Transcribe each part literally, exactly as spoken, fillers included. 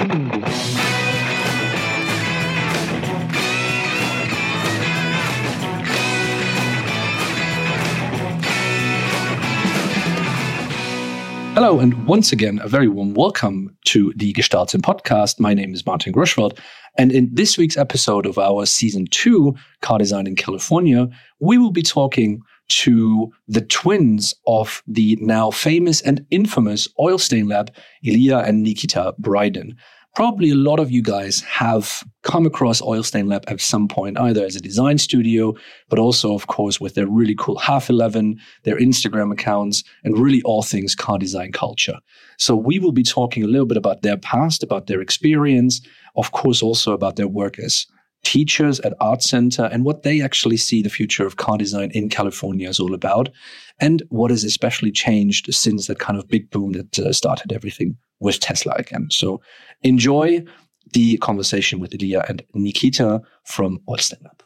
Hello, and once again, a very warm welcome to the Gestalten podcast. My name is Martin Gruschwald, and in this week's episode of our season two, Car Design in California, we will be talking to the twins of the now famous and infamous oil stain lab, Ilya and Nikita Bryden. Probably a lot of you guys have come across Oil Stain Lab at some point, either as a design studio, but also, of course, with their really cool half eleven, their Instagram accounts, and really all things car design culture. So we will be talking a little bit about their past, about their experience, of course, also about their work as teachers at Art Center and what they actually see the future of car design in California is all about, and what has especially changed since that kind of big boom that uh, started everything with Tesla again. So enjoy the conversation with Ilya and Nikita from Oil Stain Lab.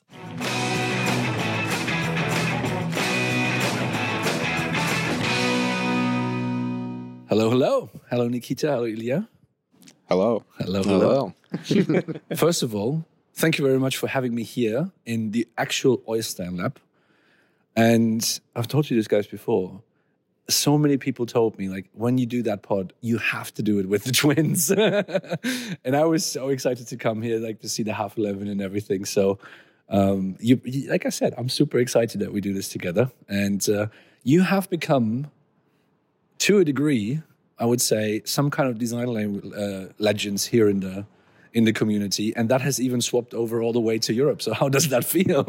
Hello, hello. Hello, Nikita. Hello, Ilya. Hello. Hello, hello. hello. First of all, thank you very much for having me here in the actual Oil Stain Lab. And I've told you this, guys, before. So many people told me, like, when you do that pod, you have to do it with the twins. And I was so excited to come here, like, to see the half eleven and everything. So, um, you, you, like I said, I'm super excited that we do this together. And uh, you have become, to a degree, I would say, some kind of design le- uh, legends here in the in the community, and that has even swapped over all the way to Europe. So how does that feel?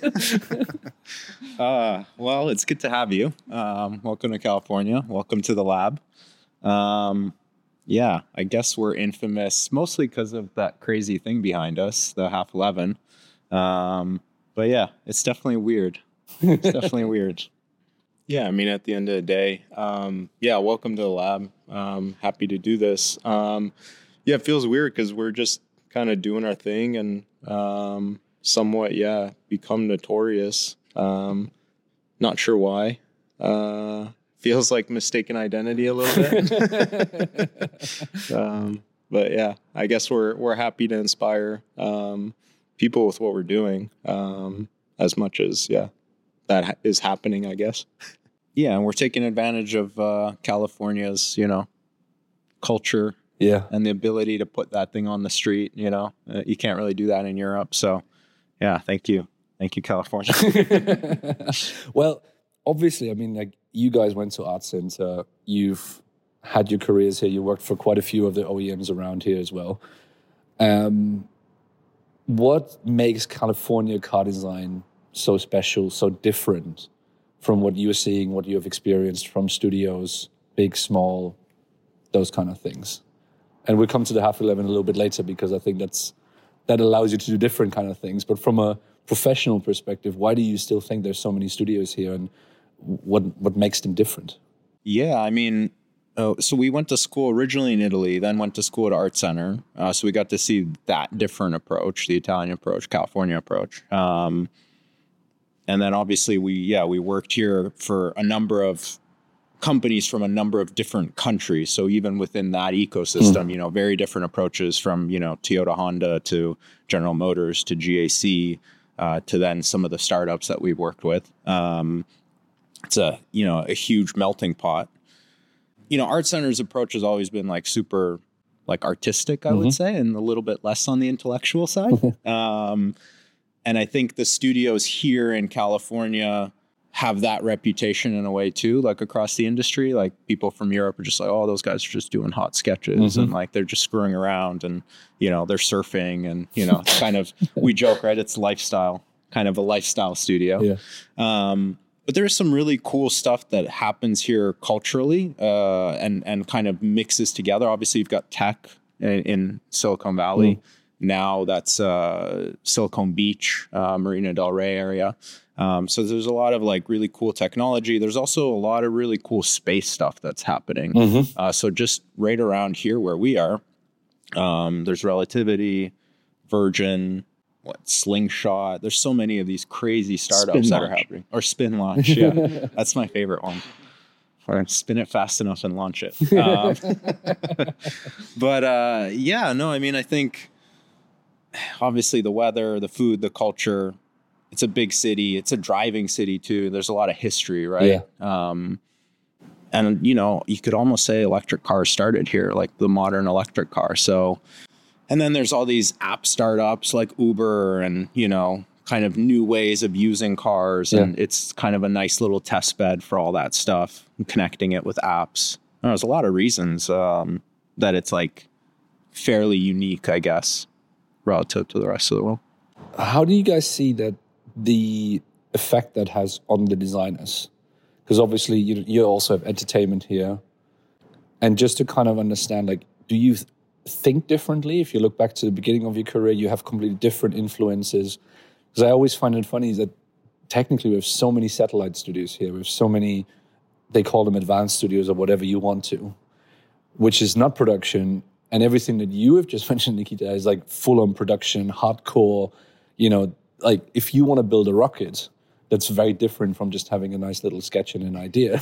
uh, well, it's good to have you. Um, welcome to California. Welcome to the lab. Um, yeah, I guess we're infamous mostly because of that crazy thing behind us, the half eleven. Um, but yeah, it's definitely weird. It's definitely weird. Yeah, I mean, at the end of the day, um, yeah, welcome to the lab. Um, happy to do this. Um, Yeah, it feels weird because we're just kind of doing our thing and um, somewhat, yeah, become notorious. Um, not sure why. Uh, feels like mistaken identity a little bit. um, but yeah, I guess we're we're happy to inspire um, people with what we're doing um, as much as, yeah, that ha- is happening, I guess. Yeah, and we're taking advantage of uh, California's, you know, culture. Yeah. And the ability to put that thing on the street, you know, uh, you can't really do that in Europe. So, yeah, thank you. Thank you, California. Well, obviously, I mean, like, you guys went to Art Center. You've had your careers here. You worked for quite a few of the O E Ms around here as well. Um, what makes California car design so special, so different from what you're seeing, what you have experienced from studios, big, small, those kind of things? And we'll come to the half eleven a little bit later because I think that's that allows you to do different kind of things. But from a professional perspective, why do you still think there's so many studios here, and what what makes them different? Yeah, I mean, oh, so we went to school originally in Italy, then went to school at Art Center. Uh, so we got to see that different approach, the Italian approach, California approach. Um, and then obviously we, yeah, we worked here for a number of companies from a number of different countries. So even within that ecosystem, mm. you know, very different approaches from, you know, Toyota, Honda to General Motors to G A C uh, to then some of the startups that we've worked with. Um, it's a, you know, a huge melting pot. You know, Art Center's approach has always been like super like artistic, I mm-hmm. would say, and a little bit less on the intellectual side. um, and I think the studios here in California have that reputation in a way too, like across the industry. Like people from Europe are just like, oh, those guys are just doing hot sketches mm-hmm. and like they're just screwing around and, you know, they're surfing and, you know, it's kind of, we joke, right? It's lifestyle, kind of a lifestyle studio. Yeah. Um, but there's some really cool stuff that happens here culturally uh, and, and kind of mixes together. Obviously, you've got tech in, in Silicon Valley. Mm. Now that's uh, Silicon Beach, uh, Marina Del Rey area. Um, so there's a lot of like really cool technology. There's also a lot of really cool space stuff that's happening. Mm-hmm. Uh, so just right around here where we are, um, there's Relativity, Virgin, what Slingshot. There's so many of these crazy startups Spin that launch. are happening. Or Spin Launch, yeah. That's my favorite one. or spin it fast enough and launch it. Um, but uh, yeah, no, I mean, I think obviously the weather, the food, the culture, it's a big city. It's a driving city too. There's a lot of history, right? Yeah. Um, and, you know, you could almost say electric cars started here, like the modern electric car. So, and then there's all these app startups like Uber and, you know, kind of new ways of using cars. Yeah. And it's kind of a nice little test bed for all that stuff and connecting it with apps. And there's a lot of reasons um, that it's like fairly unique, I guess, relative to the rest of the world. How do you guys see that the effect that has on the designers? Because obviously you you also have entertainment here. And just to kind of understand, like, do you th- think differently? If you look back to the beginning of your career, you have completely different influences. Because I always find it funny that technically we have so many satellite studios here. We have so many, they call them advanced studios or whatever you want to, which is not production. And everything that you have just mentioned, Nikita, is like full-on production, hardcore. You know, like if you want to build a rocket, that's very different from just having a nice little sketch and an idea.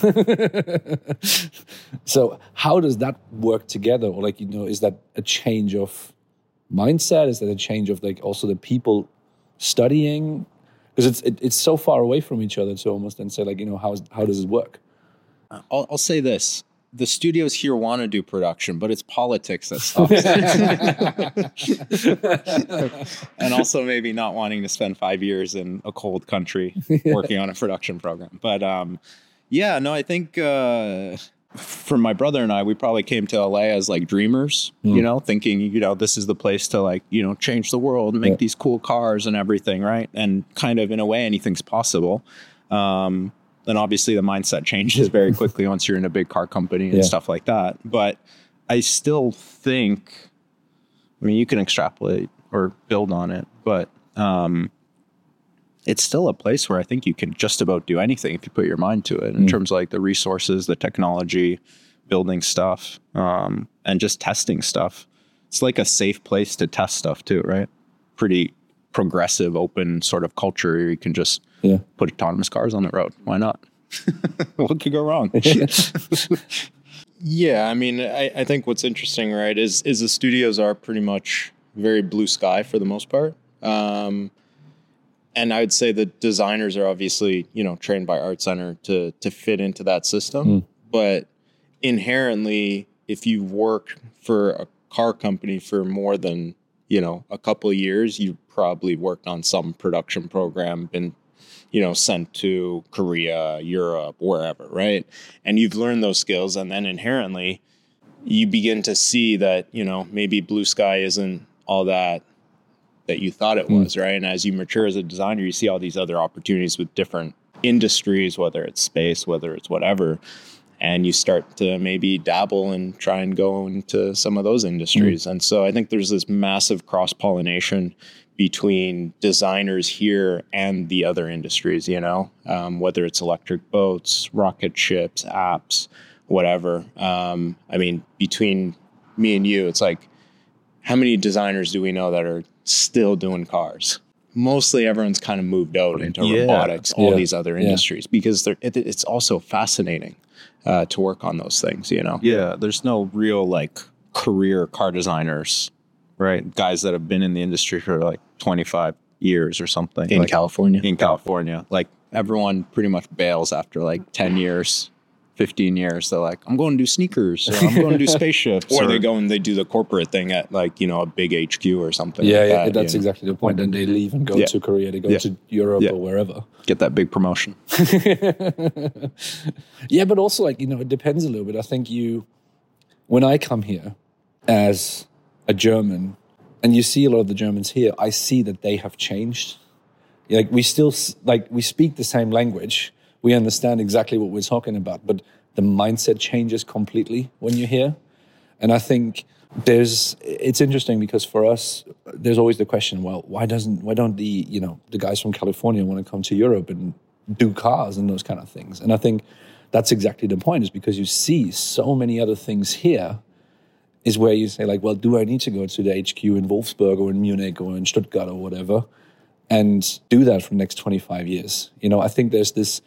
So how does that work together? Or like, you know, is that a change of mindset? Is that a change of like also the people studying? Because it's it, it's so far away from each other to almost then say like, you know, how how does it work? I'll, I'll say this. The studios here want to do production, but it's politics that stops it. And also maybe not wanting to spend five years in a cold country working on a production program. But um, yeah, no, I think uh, for my brother and I, we probably came to L A as like dreamers, mm. you know, thinking, you know, this is the place to like, you know, change the world and make yeah. these cool cars and everything, right? And kind of in a way, anything's possible. Um Then obviously the mindset changes very quickly once you're in a big car company and yeah. stuff like that. But I still think, I mean, you can extrapolate or build on it, but um, it's still a place where I think you can just about do anything if you put your mind to it in mm. terms of like the resources, the technology, building stuff, um, and just testing stuff. It's like a safe place to test stuff too, right? Pretty progressive, open sort of culture where you can just yeah. put autonomous cars on the road. Why not? What could go wrong? Yeah, I mean, I, I think what's interesting, right, is is the studios are pretty much very blue sky for the most part. Um, and I would say the designers are obviously, you know, trained by Art Center to to fit into that system. Mm. But inherently, if you work for a car company for more than, you know, a couple of years, you've probably worked on some production program, been, you know, sent to Korea, Europe, wherever, right? And you've learned those skills, and then inherently you begin to see that, you know, maybe blue sky isn't all that that you thought it was, mm. right? And as you mature as a designer, you see all these other opportunities with different industries, whether it's space, whether it's whatever, and you start to maybe dabble and try and go into some of those industries. Mm. And so I think there's this massive cross-pollination between designers here and the other industries, you know, um, whether it's electric boats, rocket ships, apps, whatever. Um, I mean, between me and you, it's like, how many designers do we know that are still doing cars? Mostly everyone's kind of moved out into yeah. robotics, all yeah. these other industries, yeah. because they're, it, it's also fascinating uh, to work on those things, you know? Yeah, there's no real like career car designers, right? Guys that have been in the industry for like twenty-five years or something. In like, California? In California. Like everyone pretty much bails after like ten years, fifteen years. They're like, I'm going to do sneakers, or I'm going to do spaceships. Or, or they go and they do the corporate thing at like, you know, a big H Q or something. Yeah, like yeah that, that's you know? exactly the point. Then they leave and go yeah. to Korea, they go yeah. to Europe yeah. or wherever. Get that big promotion. Yeah, but also like, you know, it depends a little bit. I think you, when I come here as a German, and you see a lot of the Germans here, I see that they have changed. Like we still, like we speak the same language. We understand exactly what we're talking about, but the mindset changes completely when you're here. And I think there's, it's interesting because for us, there's always the question, well, why doesn't, why don't the, you know, the guys from California want to come to Europe and do cars and those kind of things? And I think that's exactly the point, is because you see so many other things here, is where you say like, well, do I need to go to the H Q in Wolfsburg or in Munich or in Stuttgart or whatever and do that for the next twenty-five years? You know, I think there's this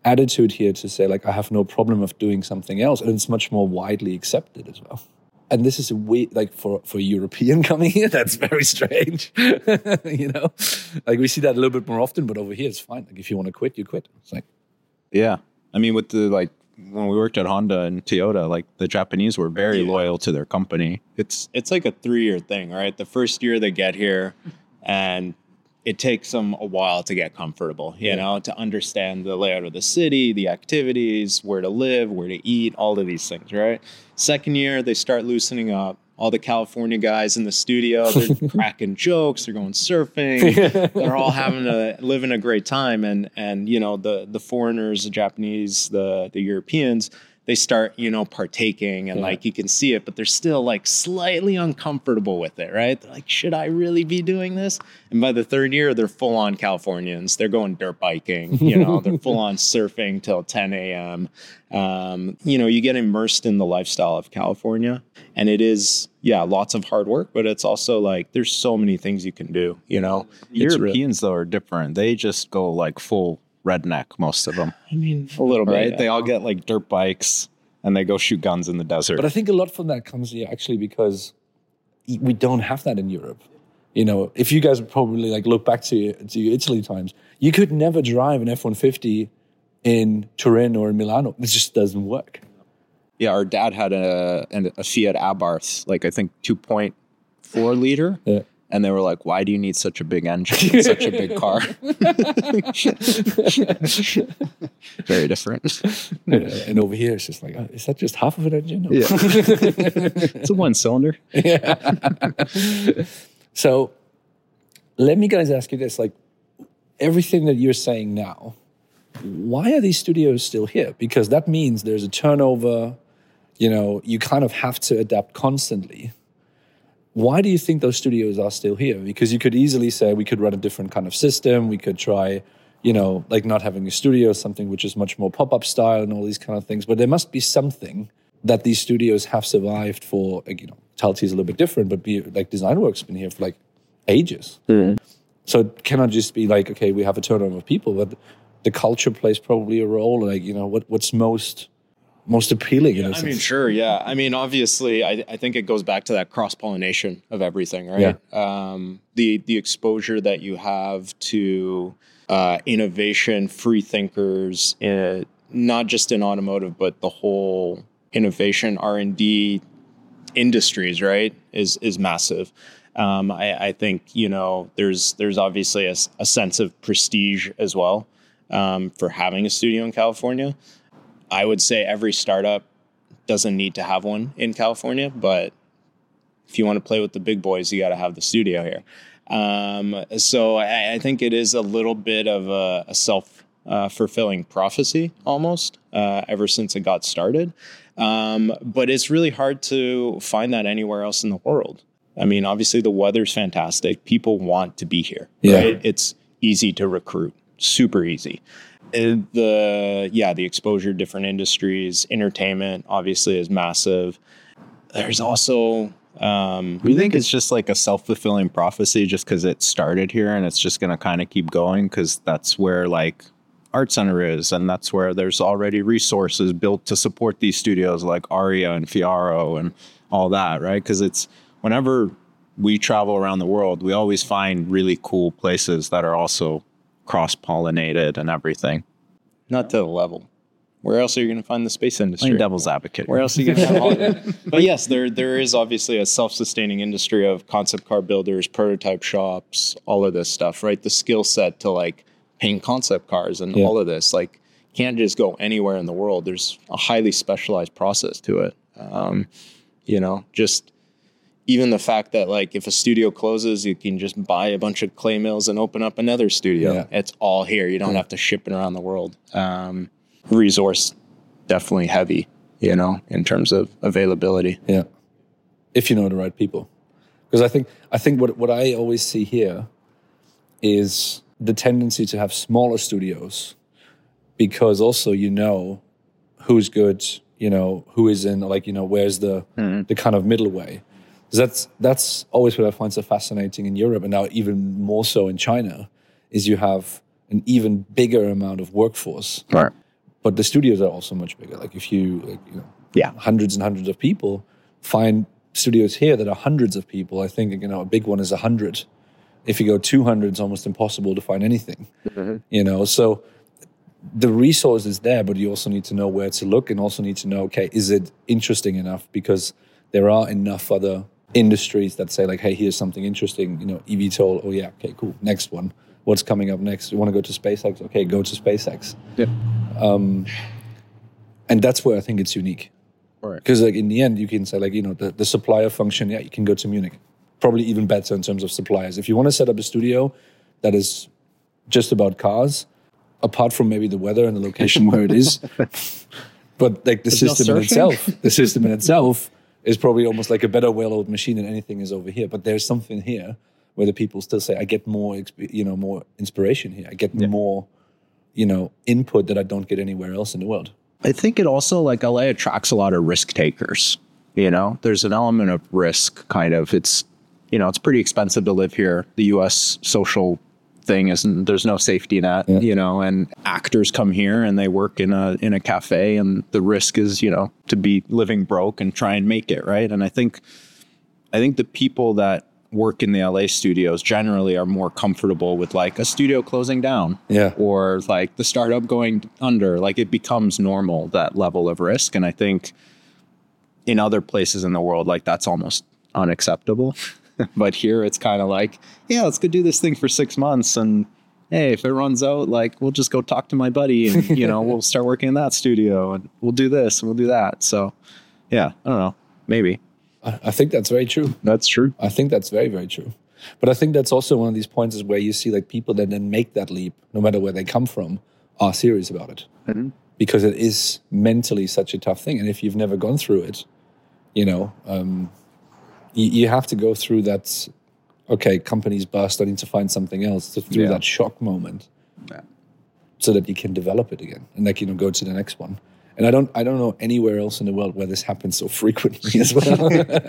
attitude here to say, like, I have no problem of doing something else. And it's much more widely accepted as well. And this is a way, like, for, for a European coming here, that's very strange. You know, like, we see that a little bit more often, but over here it's fine. Like, if you want to quit, you quit. It's like, yeah. I mean, with the, like, when we worked at Honda and Toyota, like, the Japanese were very yeah. loyal to their company. It's it's like a three-year thing, right? The first year they get here, and it takes them a while to get comfortable, you yeah. know, to understand the layout of the city, the activities, where to live, where to eat, all of these things, right? Second year, they start loosening up. All the California guys in the studio, they're cracking jokes, they're going surfing, they're all having a living a great time. And, and you know, the the foreigners, the Japanese, the the Europeans, they start, you know, partaking and yeah. like you can see it, but they're still like slightly uncomfortable with it, right? They're like, should I really be doing this? And by the third year, they're full on Californians. They're going dirt biking, you know, they're full on surfing till ten a.m. Um, you know, you get immersed in the lifestyle of California, and it is, yeah, lots of hard work, but it's also like, there's so many things you can do, you know? Europeans, though, are different. They just go like full redneck, most of them. I mean, a little bit. Right? Yeah. They all get like dirt bikes and they go shoot guns in the desert. But I think a lot from that comes here actually because we don't have that in Europe. You know, if you guys would probably like look back to, to your Italy times, you could never drive an F one fifty in Turin or in Milano. It just doesn't work. Yeah, our dad had a, a Fiat Abarth, like I think two point four liter. Yeah. And they were like, why do you need such a big engine in such a big car? Very different. Yeah, and over here, it's just like, oh, is that just half of an engine? No. Yeah. It's a one cylinder. Yeah. So let me guys ask you this, like everything that you're saying now, why are these studios still here? Because that means there's a turnover, you know, you kind of have to adapt constantly. Why do you think those studios are still here? Because you could easily say we could run a different kind of system. We could try, you know, like not having a studio, something which is much more pop-up style and all these kind of things. But there must be something that these studios have survived for, like, you know, Talty is a little bit different, but be, like Designworks been here for like ages. Mm-hmm. So it cannot just be like, okay, we have a turnover of people, but the culture plays probably a role. Like, you know, what what's most... most appealing. Yeah, in a I sense. mean, sure. Yeah. I mean, obviously, I, I think it goes back to that cross-pollination of everything, right? Yeah. Um, the, the exposure that you have to uh, innovation, free thinkers, in, not just in automotive, but the whole innovation R and D industries, right, is is massive. Um, I, I think, you know, there's there's obviously a, a sense of prestige as well um, for having a studio in California. I would say every startup doesn't need to have one in California, but if you want to play with the big boys, you got to have the studio here. Um, so I, I think it is a little bit of a, a self-fulfilling uh, prophecy almost uh, ever since it got started. Um, but it's really hard to find that anywhere else in the world. I mean, obviously the weather's fantastic. People want to be here, yeah. right? It's easy to recruit, super easy. The yeah, the exposure to different industries, entertainment obviously is massive. There's also um, we think it's just like a self-fulfilling prophecy, just because it started here and it's just going to kind of keep going because that's where like Art Center is, and that's where there's already resources built to support these studios like Aria and Fiaro and all that, right? Because it's whenever we travel around the world, we always find really cool places that are also cross-pollinated and everything. Not to the level. Where else are you going to find the space industry? I'm devil's advocate. Where else are you going to have all of it? But yes, there there is obviously a self-sustaining industry of concept car builders, prototype shops, all of this stuff, right? The skill set to like paint concept cars and yeah. all of this, like can't just go anywhere in the world. There's a highly specialized process to it. Um, you know, just even the fact that like if a studio closes, you can just buy a bunch of clay mills and open up another studio. Yeah. It's all here. You don't yeah. have to ship it around the world. Um, resource definitely heavy, you know, in terms of availability. Yeah. If you know the right people. Because I think I think what what I always see here is the tendency to have smaller studios because also you know who's good, you know, who is in, like, you know, where's the mm-hmm. the kind of middle way. That's that's always what I find so fascinating in Europe, and now even more so in China, is you have an even bigger amount of workforce, right. but the studios are also much bigger. Like if you, like, you know, Yeah. hundreds and hundreds of people, find studios here that are hundreds of people. I think, you know, a big one is a hundred. If you go two hundred, it's almost impossible to find anything, mm-hmm. you know? So the resource is there, but you also need to know where to look, and also need to know, okay, is it interesting enough? Because there are enough other industries that say like, hey, here's something interesting, you know, eVTOL. Oh yeah. Okay, cool. Next one. What's coming up next? You want to go to SpaceX? Okay, go to SpaceX. Yeah. Um, and that's where I think it's unique. Right. Because like in the end, you can say like, you know, the, the supplier function, yeah, you can go to Munich. Probably even better in terms of suppliers. If you want to set up a studio that is just about cars, apart from maybe the weather and the location where it is, but like the There's system no in itself, the system in itself is probably almost like a better well-oiled machine than anything is over here. But there's something here where the people still say, I get more, you know, more inspiration here. I get yeah. more, you know, input that I don't get anywhere else in the world. I think it also, like, L A attracts a lot of risk takers. You know, there's an element of risk, kind of. It's, you know, it's pretty expensive to live here. The U S social thing isn't, there's no safety net, yeah. you know, and actors come here and they work in a in a cafe, and the risk is, you know, to be living broke and try and make it, right? And I think I think the people that work in the L A studios generally are more comfortable with like a studio closing down, yeah, or like the startup going under. Like it becomes normal, that level of risk. And I think in other places in the world, like that's almost unacceptable. But here it's kind of like, yeah, let's go do this thing for six months. And hey, if it runs out, like, we'll just go talk to my buddy and, you know, we'll start working in that studio and we'll do this and we'll do that. So, yeah, I don't know, maybe. I think that's very true. That's true. I think that's very, very true. But I think that's also one of these points is where you see like people that then make that leap, no matter where they come from, are serious about it. Mm-hmm. Because it is mentally such a tough thing. And if you've never gone through it, you know, um, you, you have to go through that, okay, companies bust, I need to find something else, to, through yeah. that shock moment, yeah. so that you can develop it again and like, you know, go to the next one. And I don't, I don't know anywhere else in the world where this happens so frequently as well.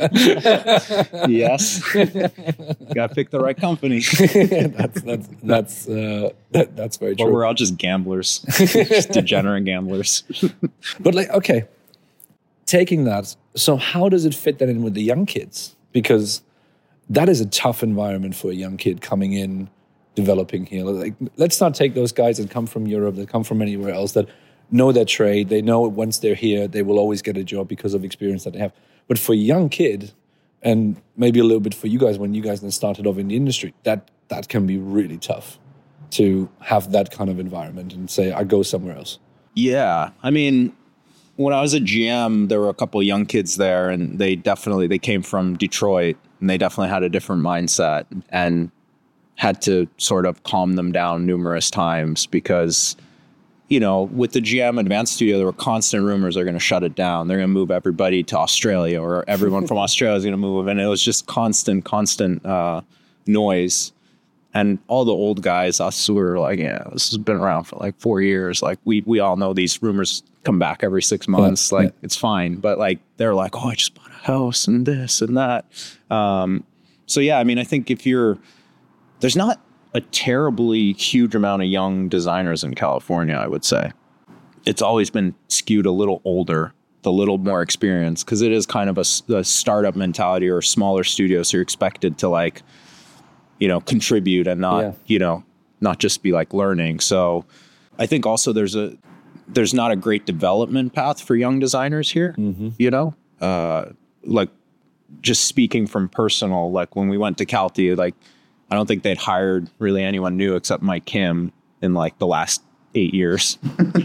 Yes, got to pick the right company. that's that's that's uh, that, that's very true. Or we're all just gamblers, just degenerate gamblers. But like, okay, taking that, so how does it fit then in with the young kids? Because that is a tough environment for a young kid coming in, developing here. Like, let's not take those guys that come from Europe, that come from anywhere else, that know their trade. They know once they're here, they will always get a job because of experience that they have. But for a young kid, and maybe a little bit for you guys when you guys then started off in the industry, that that can be really tough to have that kind of environment and say, I go somewhere else. Yeah. I mean, when I was at G M, there were a couple of young kids there, and they definitely, they came from Detroit, and they definitely had a different mindset and had to sort of calm them down numerous times because, you know, with the G M Advanced Studio, there were constant rumors they're going to shut it down. They're going to move everybody to Australia, or everyone from Australia is going to move. And it was just constant, constant uh, noise. And all the old guys, us who were like, yeah, this has been around for like four years. Like we we all know these rumors come back every six months. Yeah, like yeah. It's fine. But like, they're like, oh, I just bought a house and this and that. Um, so, yeah, I mean, I think if you're, there's not a terribly huge amount of young designers in California, I would say. It's always been skewed a little older, a little more experienced, because it is kind of a, a startup mentality or a smaller studio. So you're expected to like, you know, contribute and not, yeah. you know, not just be like learning. So I think also there's a, there's not a great development path for young designers here, mm-hmm. you know, uh, like just speaking from personal, like when we went to Calty, like, I don't think they'd hired really anyone new except Mike Kim in like the last eight years.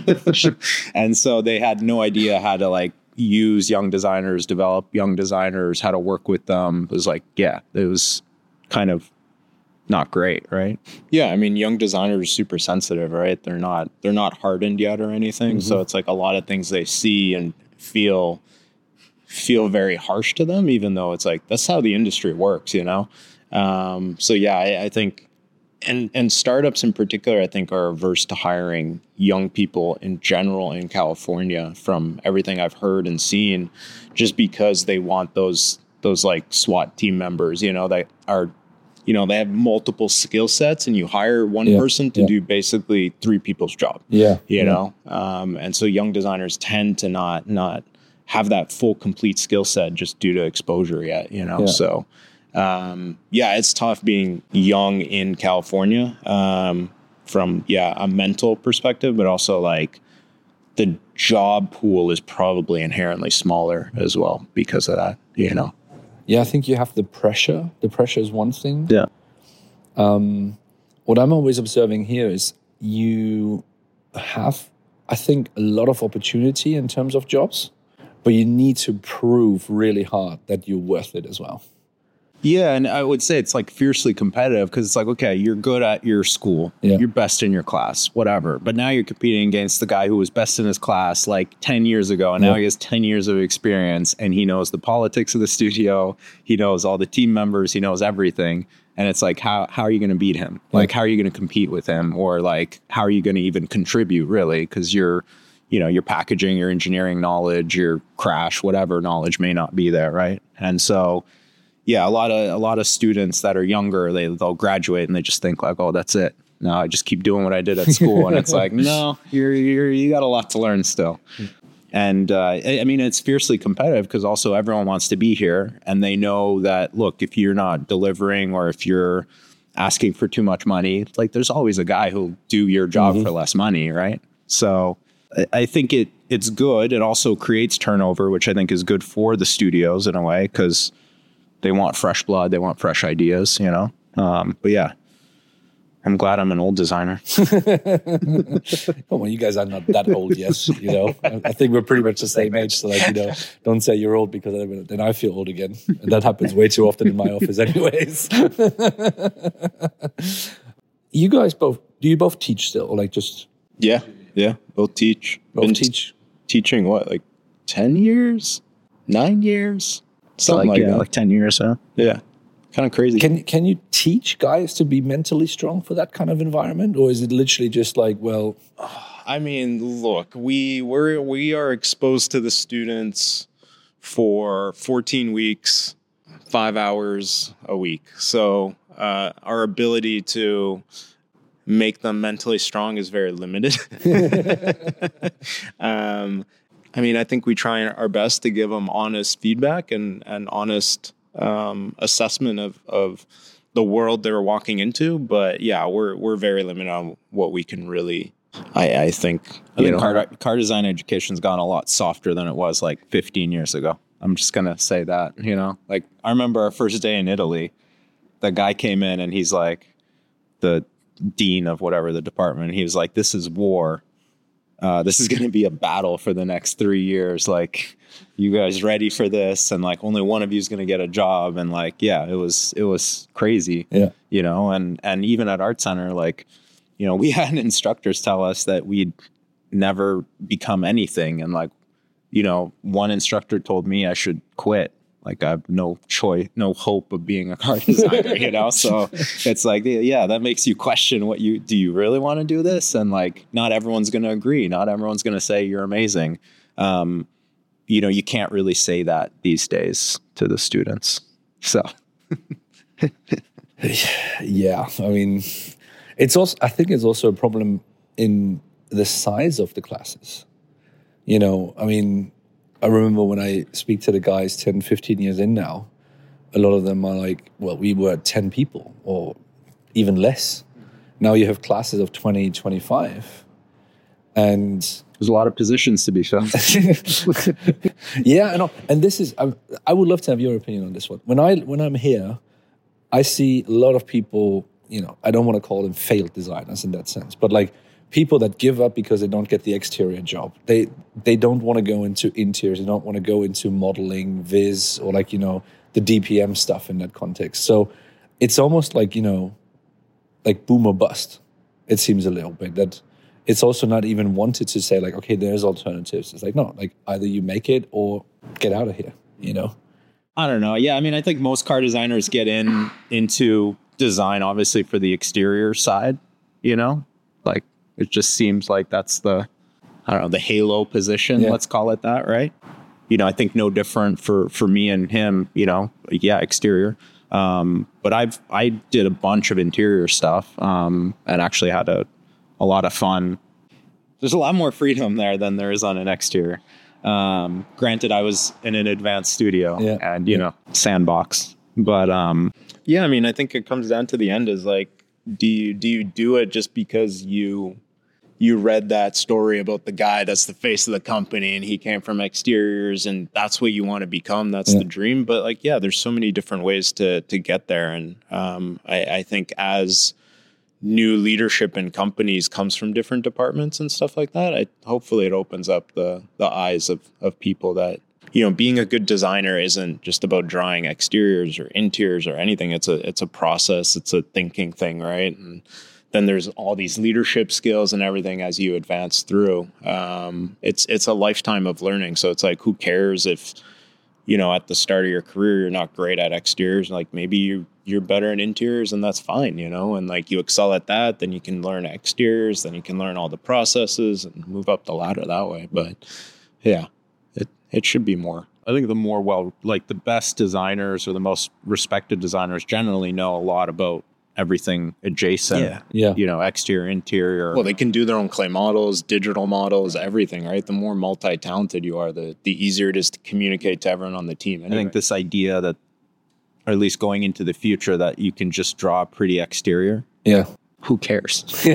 And so they had no idea how to like use young designers, develop young designers, how to work with them. It was like, yeah, it was kind of not great, right? Yeah, I mean, young designers are super sensitive, right? They're not they're not hardened yet or anything. Mm-hmm. So it's like a lot of things they see and feel feel very harsh to them, even though it's like that's how the industry works, you know? Um, so yeah, I, I think, and, and startups in particular, I think are averse to hiring young people in general in California from everything I've heard and seen, just because they want those, those like SWAT team members, you know, that are, you know, they have multiple skill sets and you hire one Yeah, person to yeah. do basically three people's job. Yeah. You yeah. know, um, and so young designers tend to not not have that full complete skill set just due to exposure yet, you know. Yeah. So um, yeah, it's tough being young in California um, from yeah, a mental perspective, but also like the job pool is probably inherently smaller as well because of that, you know. Yeah, I think you have the pressure. The pressure is one thing. Yeah. Um, what I'm always observing here is you have, I think, a lot of opportunity in terms of jobs, but you need to prove really hard that you're worth it as well. Yeah, and I would say it's like fiercely competitive because it's like, okay, you're good at your school, Yeah. you're best in your class, whatever. But now you're competing against the guy who was best in his class like ten years ago, and now Yeah. he has ten years of experience, and he knows the politics of the studio, he knows all the team members, he knows everything. And it's like, how how are you going to beat him? Like, how are you going to compete with him? Or like, how are you going to even contribute really? Because you're, you know, your packaging, your engineering knowledge, your crash, whatever knowledge may not be there, right? And so yeah, a lot of a lot of students that are younger, they they'll graduate and they just think like, oh, that's it. No, I just keep doing what I did at school, and it's like, no, you're you're you got a lot to learn still. And uh, I I mean, it's fiercely competitive because also everyone wants to be here, and they know that look, if you're not delivering or if you're asking for too much money, like there's always a guy who'll do your job Mm-hmm. for less money, right? So I, I think it it's good. It also creates turnover, which I think is good for the studios in a way because they want fresh blood. They want fresh ideas, you know? Um, but yeah, I'm glad I'm an old designer. Come on, you guys are not that old yet, you know. I I think we're pretty much the same age, so like, you know, don't say you're old because then I feel old again. And that happens way too often in my office anyways. You guys both, do you both teach still, or like just Yeah. Yeah. Both teach. both Been teach? teaching what, like ten years? Nine years? Something like, yeah, that. like ten years, huh? Yeah. Kind of crazy. Can can you teach guys to be mentally strong for that kind of environment, or is it literally just like, well, I mean, look, we we're we are exposed to the students for fourteen weeks, five hours a week. So uh, our ability to make them mentally strong is very limited. um, I mean, I think we try our best to give them honest feedback and and honest um, assessment of of the world they're walking into. But yeah, we're we're very limited on what we can really. I, I think I you think know, car, car design education's gone a lot softer than it was like fifteen years ago. I'm just going to say that, you know, like I remember our first day in Italy, the guy came in and he's like the dean of whatever the department. He was like, this is war. Uh, this is going to be a battle for the next three years. Like, you guys ready for this? And like, only one of you is going to get a job. And like, yeah, it was, it was crazy, yeah, you know, and, and even at Art Center, like, you know, we had instructors tell us that we'd never become anything. And like, you know, one instructor told me I should quit. Like I have no choice, no hope of being a car designer, you know? So it's like, yeah, that makes you question what you, do you really want to do this? And like, not everyone's going to agree. Not everyone's going to say you're amazing. Um, you know, you can't really say that these days to the students. So. yeah. I mean, it's also, I think it's also a problem in the size of the classes. You know, I mean, I remember when I speak to the guys ten, fifteen years in now, a lot of them are like, well, we were ten people or even less. Now you have classes of twenty, twenty-five. And there's a lot of positions to be filled. yeah, and, and this is, I, I would love to have your opinion on this one. When, I, when I'm here, I see a lot of people, you know, I don't want to call them failed designers in that sense, but like, people that give up because they don't get the exterior job. They they don't want to go into interiors. They don't want to go into modeling, viz, or like, you know, the D P M stuff in that context. So it's almost like, you know, like boom or bust. It seems a little bit that it's also not even wanted to say like, okay, there's alternatives. It's like, no, like either you make it or get out of here, you know? I don't know. Yeah, I mean, I think most car designers get in into design, obviously, for the exterior side, you know? Like, it just seems like that's the, I don't know, the halo position, yeah. let's call it that, right? You know, I think no different for, for me and him, you know, yeah, exterior. Um, but I've, I did a bunch of interior stuff, um, and actually had a, a lot of fun. There's a lot more freedom there than there is on an exterior. Um, granted, I was in an advanced studio yeah. and, you yeah. know, sandbox, but, um, yeah, I mean, I think it comes down to the end is like, do you, do you do it just because you, you read that story about the guy that's the face of the company and he came from exteriors and that's what you want to become. That's yeah. the dream. But like, yeah, there's so many different ways to, to get there. And, um, I, I think as new leadership in companies comes from different departments and stuff like that, I hopefully it opens up the, the eyes of, of people that, you know, being a good designer isn't just about drawing exteriors or interiors or anything. It's a, it's a process. It's a thinking thing. Right. And then there's all these leadership skills and everything as you advance through. Um, it's, it's a lifetime of learning. So it's like, who cares if, you know, at the start of your career, you're not great at exteriors, like maybe you, you're better at interiors and that's fine, you know, and like you excel at that, then you can learn exteriors, then you can learn all the processes and move up the ladder that way. But yeah, it, it should be more. I think the more well, like the best designers or the most respected designers generally know a lot about everything adjacent, yeah. yeah, you know, exterior, interior. Well, they can do their own clay models, digital models, everything, right? The more multi-talented you are, the the easier it is to communicate to everyone on the team. Anyway. I think this idea that, or at least going into the future, that you can just draw a pretty exterior. Yeah. Who cares? yeah,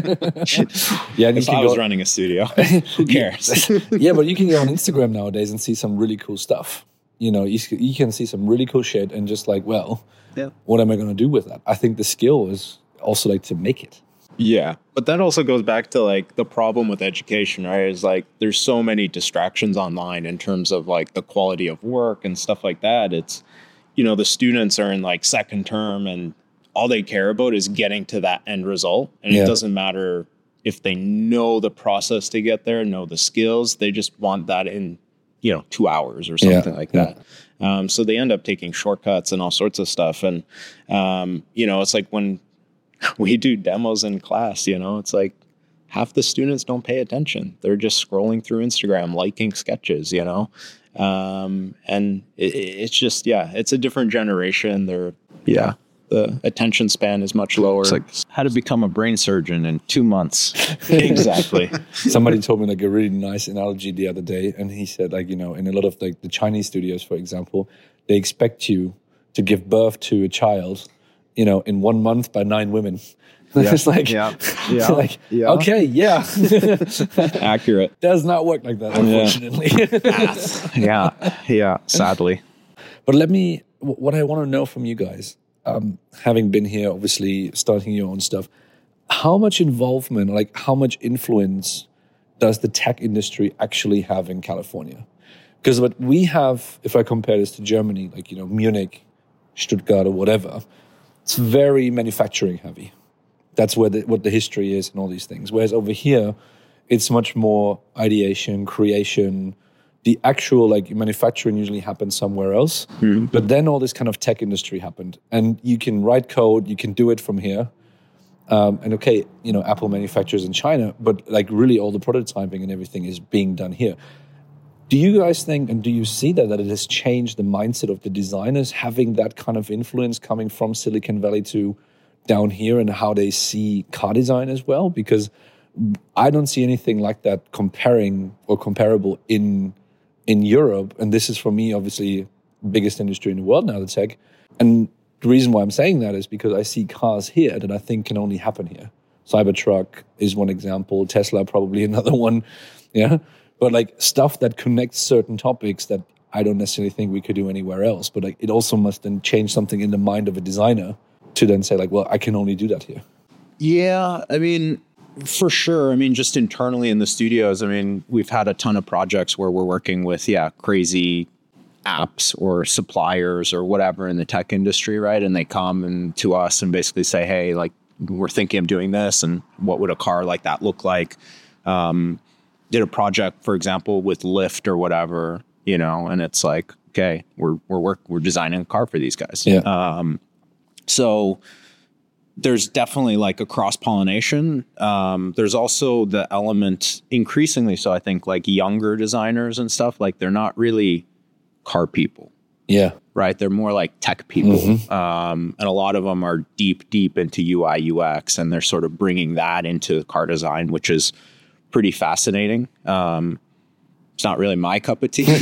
and if I was go, running a studio, who cares? Yeah, but you can go on Instagram nowadays and see some really cool stuff. You know, you, you can see some really cool shit and just like, well, yeah. what am I going to do with that? I think the skill is also like to make it. Yeah. But that also goes back to like the problem with education, right? Is like there's so many distractions online in terms of like the quality of work and stuff like that. It's, you know, the students are in like second term and all they care about is getting to that end result. And yeah. it doesn't matter if they know the process to get there, know the skills. They just want that in, you know, two hours or something yeah. like that. Yeah. Um, so they end up taking shortcuts and all sorts of stuff. And, um, you know, it's like when we do demos in class, you know, it's like half the students don't pay attention. They're just scrolling through Instagram, liking sketches, you know. Um, and it, it's just, yeah, it's a different generation. They're, yeah, the attention span is much lower. It's like how to become a brain surgeon in two months. Exactly. Somebody told me like a really nice analogy the other day. And he said like, you know, in a lot of like the Chinese studios, for example, they expect you to give birth to a child, you know, in one month by nine women. Yeah. It's like, yeah, yeah, like yeah. okay, yeah. Accurate. Does not work like that, unfortunately. Yeah, yeah, yeah, sadly. But let me, what I want to know from you guys, um, having been here, obviously starting your own stuff, how much involvement, like how much influence does the tech industry actually have in California? Because what we have, if I compare this to Germany, like, you know, Munich, Stuttgart or whatever, it's very manufacturing heavy. That's where the, what the history is and all these things. Whereas over here, it's much more ideation, creation. The actual like manufacturing usually happens somewhere else. Mm-hmm. But then all this kind of tech industry happened. And you can write code, you can do it from here. Um, and okay, you know, Apple manufactures in China, but like really all the prototyping and everything is being done here. Do you guys think, and do you see that, that it has changed the mindset of the designers, having that kind of influence coming from Silicon Valley to down here and how they see car design as well? Because I don't see anything like that comparing or comparable in in Europe. And this is, for me, obviously, biggest industry in the world now, the tech. And the reason why I'm saying that is because I see cars here that I think can only happen here. Cybertruck is one example. Tesla probably another one. Yeah. But like stuff that connects certain topics that I don't necessarily think we could do anywhere else. But like it also must then change something in the mind of a designer to then say like, well, I can only do that here. Yeah, I mean, for sure. I mean, just internally in the studios, I mean, we've had a ton of projects where we're working with, yeah, crazy apps or suppliers or whatever in the tech industry, right? And they come and to us and basically say, hey, like, we're thinking of doing this, and what would a car like that look like? Um, did a project, for example, with Lyft or whatever, you know, and it's like, okay, we're we're work we're designing a car for these guys. Yeah. Um, so there's definitely like a cross-pollination. Um, there's also the element increasingly, so I think like younger designers and stuff, like they're not really car people. Yeah. right? They're more like tech people. Mm-hmm. Um, and a lot of them are deep, deep into U I, U X, and they're sort of bringing that into car design, which is pretty fascinating. Um, it's not really my cup of tea.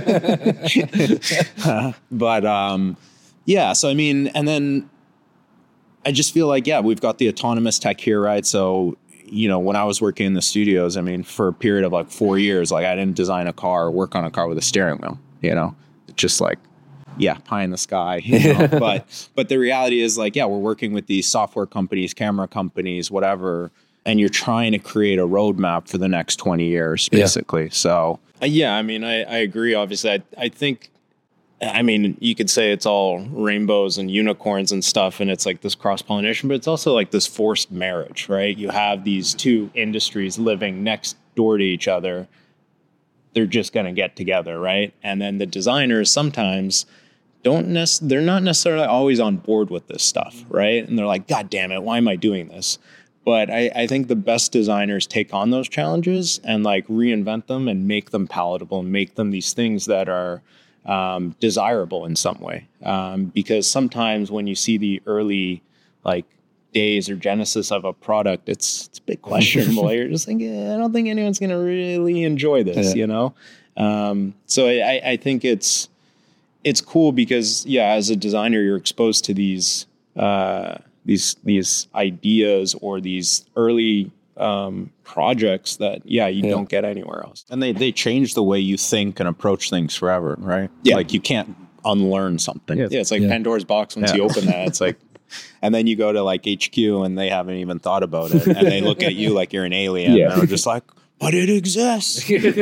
uh, but um, yeah, so I mean, and then I just feel like, yeah, we've got the autonomous tech here, right? So, you know, when I was working in the studios, I mean, for a period of like four years, like I didn't design a car or work on a car with a steering wheel, you know, just like, yeah, pie in the sky, you know? but, but the reality is like, yeah, we're working with these software companies, camera companies, whatever, and you're trying to create a roadmap for the next twenty years, basically. Yeah. So, uh, yeah, I mean, I, I agree. Obviously, I, I think, I mean, you could say it's all rainbows and unicorns and stuff, and it's like this cross-pollination, but it's also like this forced marriage, right? You have these two industries living next door to each other. They're just going to get together, right? And then the designers sometimes don't nec- they're not necessarily always on board with this stuff, right? And they're like, God damn it, why am I doing this? But I, I think the best designers take on those challenges and like reinvent them and make them palatable and make them these things that are um, desirable in some way. Um, because sometimes when you see the early like days or genesis of a product, it's it's a bit questionable. You're just thinking, I don't think anyone's going to really enjoy this, yeah. you know? Um, so I, I think it's it's cool because, yeah, as a designer, you're exposed to these uh, these these ideas or these early um, projects that, yeah, you yeah. don't get anywhere else. And they, they change the way you think and approach things forever, right? Yeah. Like you can't unlearn something. Yeah, it's like yeah. Pandora's box. Once yeah. you open that, it's like, and then you go to like H Q and they haven't even thought about it. And they look at you like you're an alien. Yeah. And they're just like, but it exists. Like,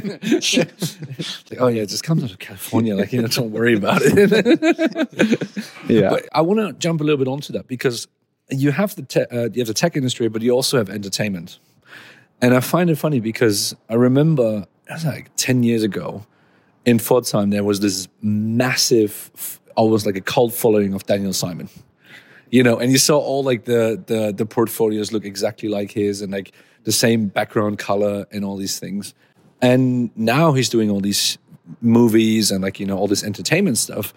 oh yeah, it just comes out of California. Like, you know, don't worry about it. Yeah. But I want to jump a little bit onto that because you have the te- uh, you have the tech industry, but you also have entertainment. And I find it funny because I remember it was like ten years ago in Pforzheim, there was this massive, almost like a cult following of Daniel Simon. You know, and you saw all like the the the portfolios look exactly like his and like the same background color and all these things. And now he's doing all these movies and like, you know, all this entertainment stuff.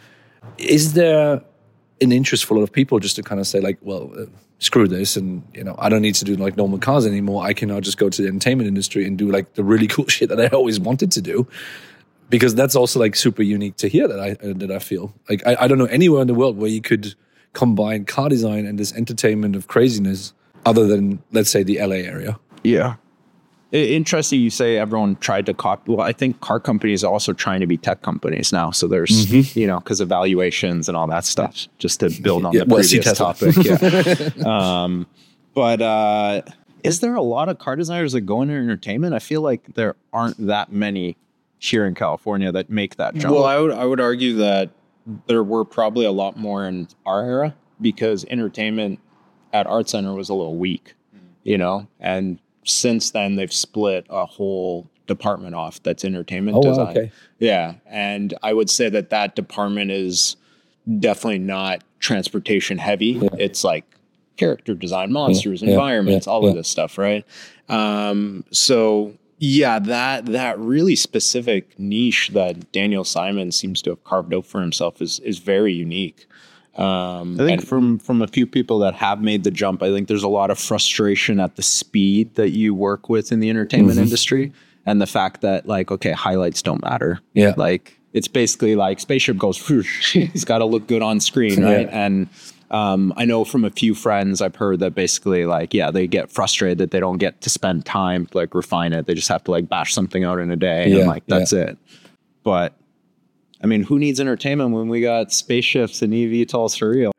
Is there an interest for a lot of people just to kind of say like, well, uh, screw this, and you know, I don't need to do like normal cars anymore. I can now just go to the entertainment industry and do like the really cool shit that I always wanted to do, because that's also like super unique to hear that I uh, that I feel like I, I don't know anywhere in the world where you could combine car design and this entertainment of craziness, other than let's say the L A area. Yeah. Interesting you say everyone tried to copy. Well, I think car companies are also trying to be tech companies now. So there's, mm-hmm. you know, because of valuations and all that stuff, just to build on yeah, the well, previous topic. Yeah. um, but uh, is there a lot of car designers that go into entertainment? I feel like there aren't that many here in California that make that jump. Well, I would, I would argue that there were probably a lot more in our era because entertainment at Art Center was a little weak, you know, and since then they've split a whole department off that's entertainment oh, design. Wow, okay. Yeah. And I would say that that department is definitely not transportation heavy. Yeah. It's like character design, monsters, yeah, environments, yeah, all yeah. of this stuff. Right. Um, so yeah, that, that really specific niche that Daniel Simon seems to have carved out for himself is, is very unique. Um, I think and, from, from a few people that have made the jump, I think there's a lot of frustration at the speed that you work with in the entertainment mm-hmm. industry, and the fact that like, okay, highlights don't matter. Yeah. Like it's basically like spaceship goes, whoosh, it's got to look good on screen. Right. Yeah. And, um, I know from a few friends, I've heard that basically like, yeah, they get frustrated that they don't get to spend time to like refine it. They just have to like bash something out in a day yeah, and like, that's yeah. it. But I mean, who needs entertainment when we got spaceships and E V tools for real?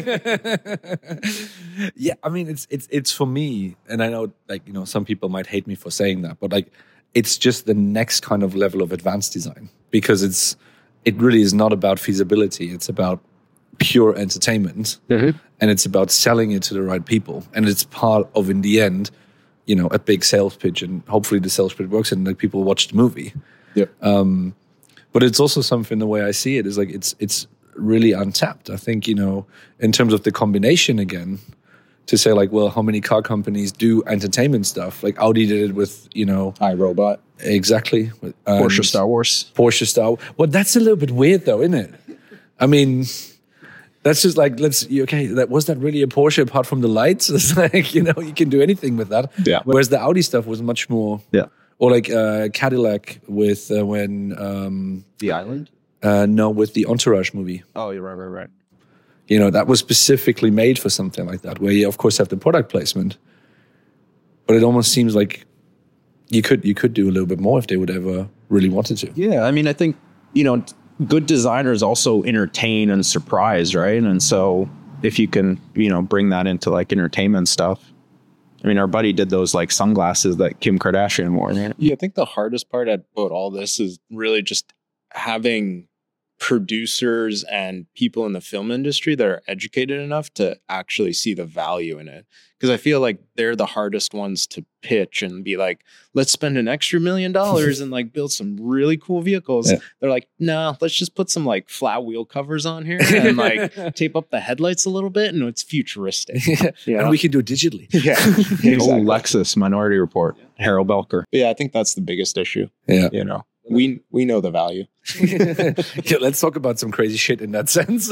Yeah, I mean, it's it's it's for me, and I know, like, you know, some people might hate me for saying that, but like, it's just the next kind of level of advanced design, because it's it really is not about feasibility. It's about pure entertainment, mm-hmm. and it's about selling it to the right people, and it's part of, in the end, you know, a big sales pitch, and hopefully the sales pitch works and like people watch the movie. Yeah. Um, But it's also something, the way I see it, is like it's it's really untapped. I think, you know, in terms of the combination again, to say like, well, how many car companies do entertainment stuff? Like Audi did it with, you know, iRobot. Exactly. Porsche Star Wars. Porsche Star Wars. Well, that's a little bit weird though, isn't it? I mean, that's just like, let's, okay, that was that really a Porsche apart from the lights? It's like, you know, you can do anything with that. Yeah. Whereas the Audi stuff was much more, Yeah. or like uh, Cadillac with uh, when, um, The Island? uh, no, with the Entourage movie. Oh, you're right, right, right. You know, that was specifically made for something like that, where you, of course, have the product placement. But it almost seems like you could you could do a little bit more if they would ever really wanted to. Yeah, I mean, I think, you know, good designers also entertain and surprise, right? And so if you can, you know, bring that into like entertainment stuff. I mean, our buddy did those like sunglasses that Kim Kardashian wore. Right? Yeah, I think the hardest part about all this is really just having producers and people in the film industry that are educated enough to actually see the value in it. Because I feel like they're the hardest ones to pitch and be like, let's spend an extra million dollars and like build some really cool vehicles. Yeah. They're like, no, nah, let's just put some like flat wheel covers on here and like tape up the headlights a little bit and it's futuristic. Yeah. You know? And we can do it digitally. Yeah. Exactly. Oh, Lexus, Minority Report, yeah. Harold Belker. But yeah, I think that's the biggest issue. Yeah. You know. We we know the value. Yeah, let's talk about some crazy shit in that sense.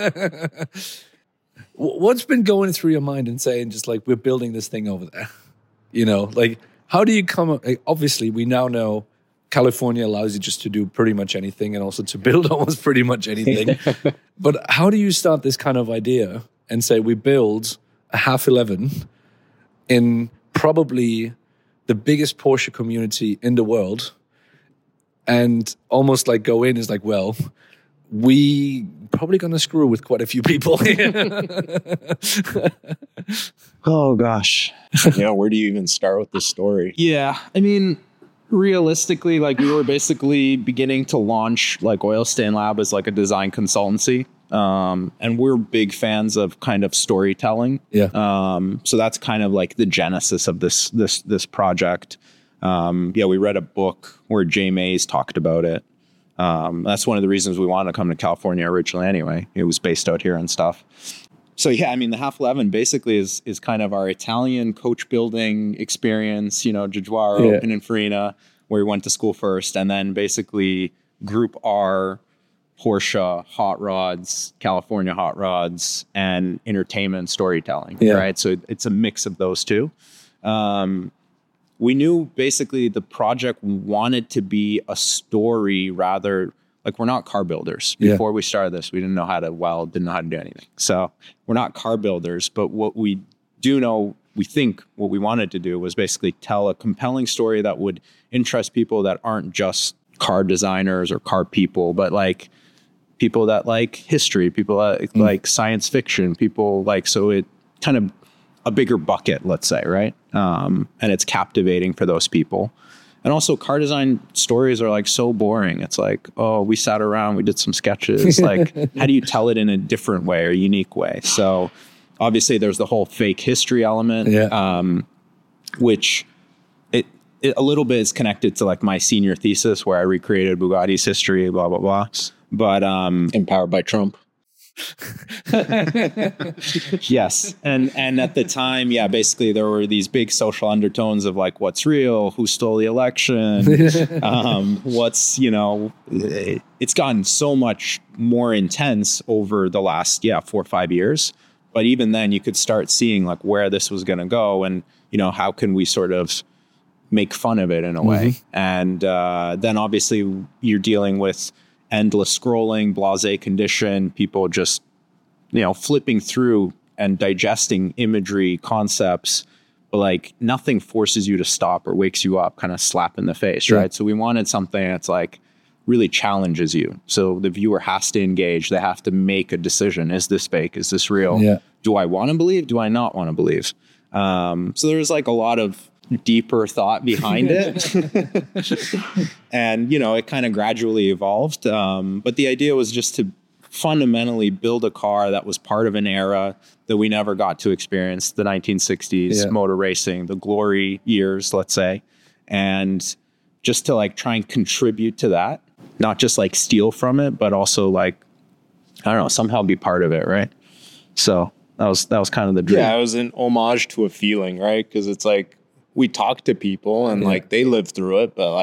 What's been going through your mind and saying just like, we're building this thing over there? You know, like, how do you come up? Like, obviously, we now know California allows you just to do pretty much anything and also to build almost pretty much anything. But how do you start this kind of idea and say, we build a half eleven in probably the biggest Porsche community in the world? And almost like go in is like, well, we probably going to screw with quite a few people. Oh, gosh. Yeah, where do you even start with this story? Yeah, I mean, realistically, like we were basically beginning to launch like Oil Stain Lab as like a design consultancy. Um, and we're big fans of kind of storytelling. Yeah. Um, so that's kind of like the genesis of this this this project. Um, yeah, we read a book where Jay Mays talked about it. Um, that's one of the reasons we wanted to come to California originally anyway. It was based out here and stuff. So yeah, I mean, the half eleven basically is is kind of our Italian coach building experience, you know, Giugiaro, yeah. Pininfarina, where we went to school first, and then basically Group R, Porsche, hot rods, California hot rods, and entertainment storytelling, yeah. right? So it's a mix of those two. Um, We knew basically the project wanted to be a story rather, like we're not car builders. Yeah. Before we started this, we didn't know how to weld, didn't know how to do anything. So we're not car builders, but what we do know, we think what we wanted to do was basically tell a compelling story that would interest people that aren't just car designers or car people, but like people that like history, people that mm. like science fiction, people like, so it kind of a bigger bucket, let's say, right? Um, and it's captivating for those people. And also car design stories are like so boring. It's like, oh, we sat around, we did some sketches. Like, how do you tell it in a different way or unique way? So obviously there's the whole fake history element, yeah. um, which it, it a little bit is connected to like my senior thesis where I recreated Bugatti's history, blah, blah, blah. But um, empowered by Trump. Yes. And and at the time, yeah, basically there were these big social undertones of like, what's real? Who stole the election? um, what's, you know, it, it's gotten so much more intense over the last, yeah, four or five years. But even then you could start seeing like where this was going to go and, you know, how can we sort of make fun of it in a way? Mm-hmm. And uh, then obviously you're dealing with endless scrolling, blasé condition, people just, you know, flipping through and digesting imagery, concepts, but like nothing forces you to stop or wakes you up, kind of slap in the face, yeah. right? So we wanted something that's like really challenges you. So the viewer has to engage. They have to make a decision. Is this fake? Is this real? Yeah. Do I want to believe? Do I not want to believe? Um, so there's like a lot of deeper thought behind it. And, you know, it kind of gradually evolved. Um, but the idea was just to fundamentally build a car that was part of an era that we never got to experience, the nineteen sixties, yeah. motor racing, the glory years, let's say. And just to like try and contribute to that, not just like steal from it, but also like, I don't know, somehow be part of it, right? So that was, that was kind of the dream. Yeah, it was an homage to a feeling, right? Because it's like, we talk to people and yeah. like they live through it, but like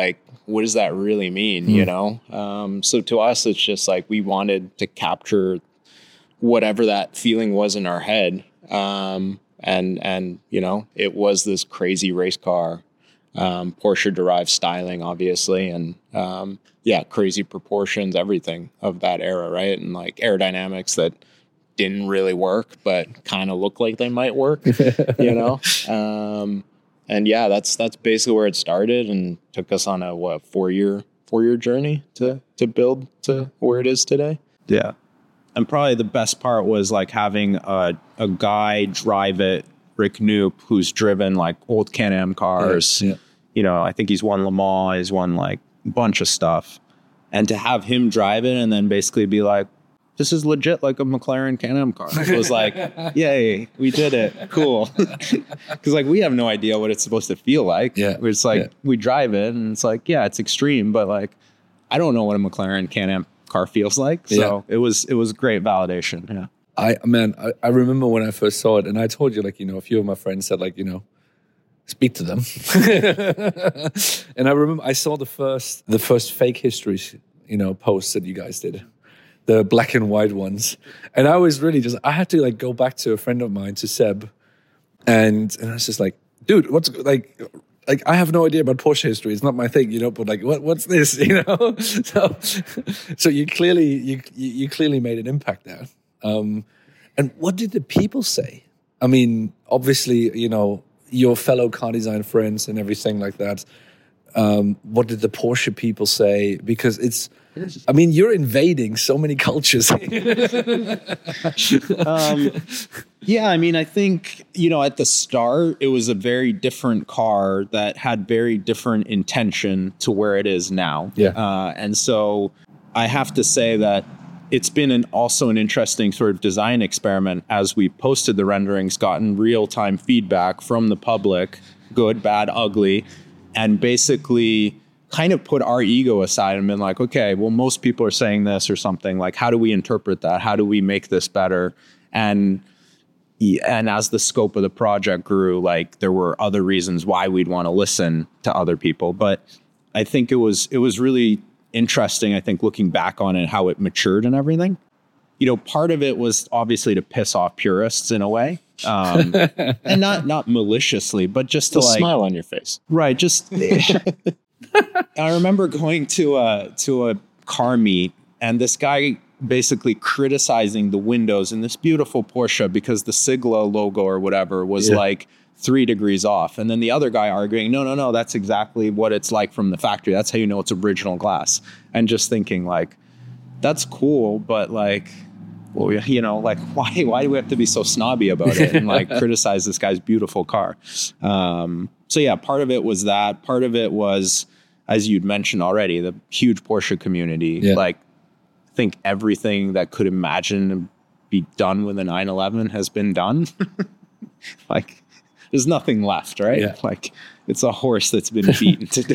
what does that really mean? Mm. You know? Um, so to us, it's just like, we wanted to capture whatever that feeling was in our head. Um, and, and, you know, it was this crazy race car, um, Porsche derived styling, obviously. And, um, yeah, crazy proportions, everything of that era. Right. And like aerodynamics that didn't really work, but kind of looked like they might work, you know? Um, and yeah, that's, that's basically where it started, and took us on a, what, four year, four year journey to, to build to where it is today. Yeah. And probably the best part was like having a, a guy drive it, Rick Knoop, who's driven like old Can-Am cars. Yeah, yeah. You know, I think he's won Le Mans, he's won like a bunch of stuff. And to have him drive it and then basically be like, this is legit like a McLaren Can-Am car. It was like, yay, we did it. Cool. Because like, we have no idea what it's supposed to feel like. Yeah. It's like, yeah. we drive it and it's like, yeah, it's extreme, but like, I don't know what a McLaren Can-Am car feels like. So yeah. it was, it was great validation. Yeah. I, man, I, I remember when I first saw it, and I told you, like, you know, a few of my friends said, like, you know, speak to them. And I remember I saw the first, the first fake histories, you know, posts that you guys did. The black and white ones. And I was really just, I had to like go back to a friend of mine, to Seb. And and I was just like, dude, what's like, like I have no idea about Porsche history. It's not my thing, you know, but like, what what's this, you know? so, so you clearly, you, you clearly made an impact there. Um, and what did the people say? I mean, obviously, you know, your fellow car design friends and everything like that. Um, what did the Porsche people say? Because it's, I mean, you're invading so many cultures. um, yeah, I mean, I think, you know, at the start, it was a very different car that had very different intention to where it is now. Yeah. Uh, and so I have to say that it's been an, also an interesting sort of design experiment as we posted the renderings, gotten real-time feedback from the public, good, bad, ugly, and basically kind of put our ego aside and been like, okay, well, most people are saying this or something. Like, how do we interpret that? How do we make this better? And and as the scope of the project grew, like, there were other reasons why we'd want to listen to other people. But I think it was it was really interesting, I think, looking back on it, how it matured and everything. You know, part of it was obviously to piss off purists in a way. Um, and not not maliciously, but just to a like smile on your face. Right. Just I remember going to a to a car meet, and this guy basically criticizing the windows in this beautiful Porsche because the Sigla logo or whatever was yeah. like three degrees off. And then the other guy arguing, no, no, no, that's exactly what it's like from the factory. That's how you know it's original glass. And just thinking like, that's cool, but like, well, you know, like, why why do we have to be so snobby about it and like criticize this guy's beautiful car? Um, so yeah, part of it was that. Part of it was, as you'd mentioned already, the huge Porsche community. Yeah. Like, I think everything that could imagine be done with a nine eleven has been done. Like, there's nothing left, right? Yeah. Like, it's a horse that's been beaten to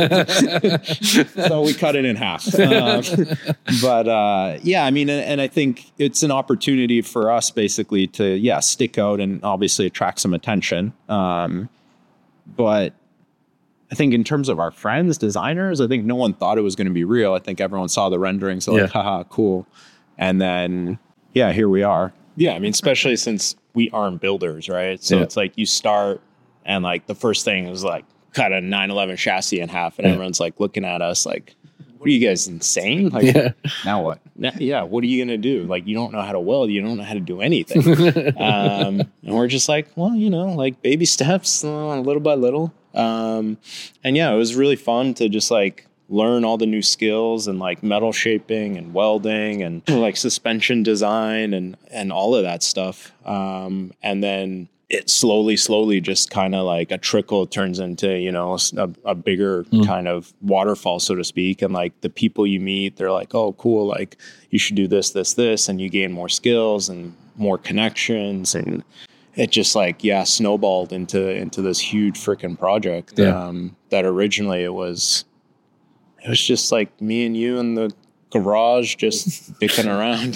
death. So we cut it in half. Um, but uh, yeah, I mean, and, and I think it's an opportunity for us basically to, yeah, stick out and obviously attract some attention. Um, but I think in terms of our friends, designers, I think no one thought it was going to be real. I think everyone saw the renderings, so yeah. like, haha, cool. And then, yeah, here we are. Yeah, I mean, especially since we aren't builders, right? So yeah. it's like you start and like the first thing is like cut a nine eleven chassis in half, and yeah. everyone's like looking at us like, what are you guys, insane? Like, yeah. Now what? Now, yeah, what are you going to do? Like, you don't know how to weld. You don't know how to do anything. um, and we're just like, well, you know, like baby steps, uh, little by little. Um, and yeah, it was really fun to just like learn all the new skills and like metal shaping and welding and like suspension design and, and all of that stuff. Um, and then it slowly, slowly just kind of like a trickle turns into, you know, a, a bigger mm. kind of waterfall, so to speak. And like the people you meet, they're like, oh, cool. Like you should do this, this, this. And you gain more skills and more connections. And it just like, yeah, snowballed into, into this huge freaking project. Yeah. Um, that originally it was, it was just like me and you in the garage, just dicking around.